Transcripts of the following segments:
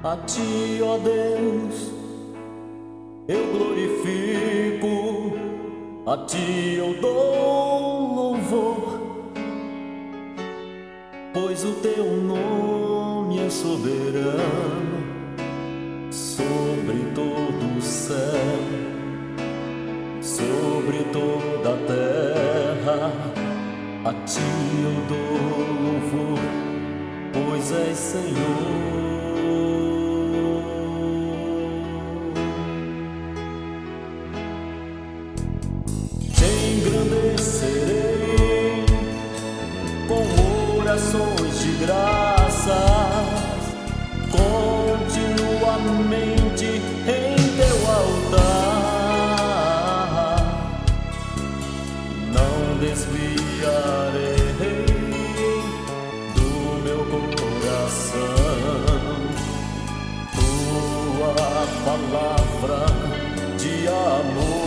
A ti, ó Deus, eu glorifico, a ti eu dou louvor, pois o teu nome é soberano sobre todo o céu, sobre toda a terra. A ti eu dou louvor, pois és Senhor. Engrandecerei com orações de graças, continuamente em teu altar. Não desviarei do meu coração tua palavra de amor.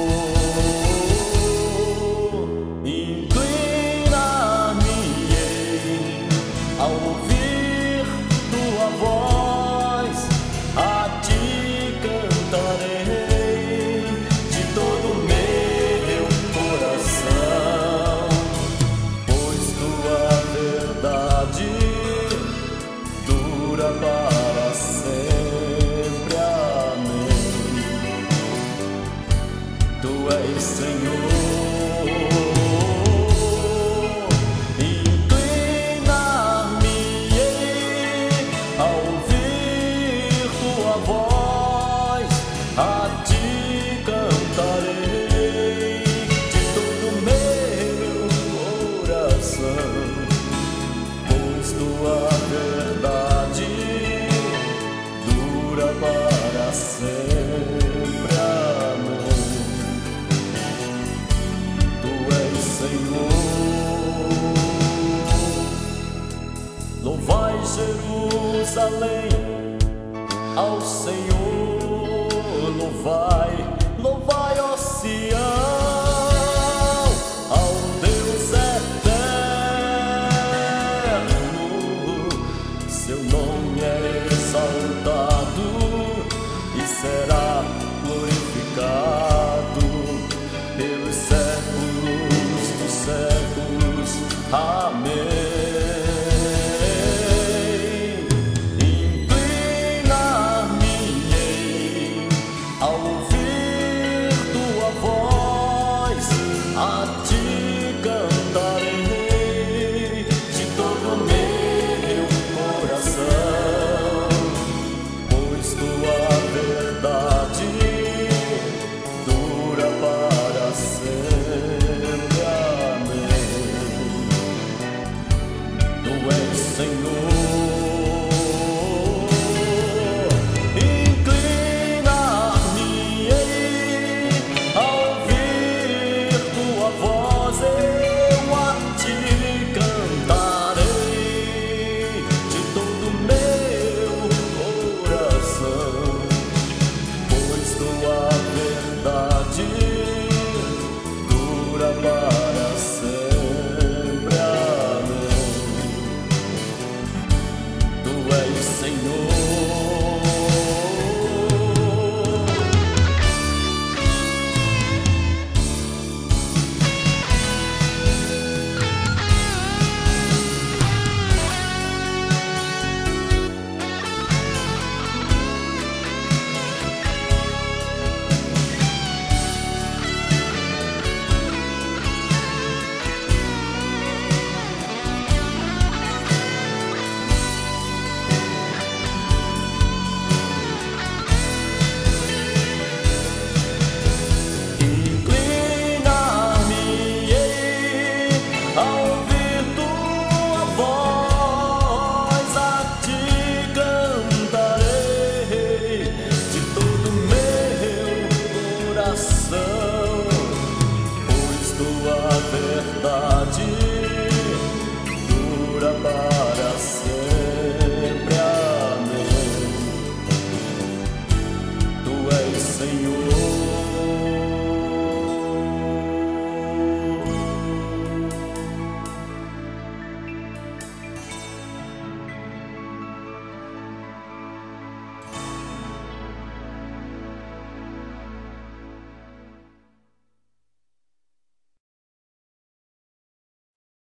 Ao ouvir tua voz, a ti cantarei de todo o meu coração, pois tua verdade dura para sempre. Amém. Tu és Senhor. A ti cantarei de todo o meu coração, pois tua verdade dura para sempre. Amém. Tu és Senhor. Louvai Jerusalém ao Senhor. Louvai, louvai, ó Sião, ao Deus eterno. Seu nome é exaltado e será glorificado pelos séculos dos séculos.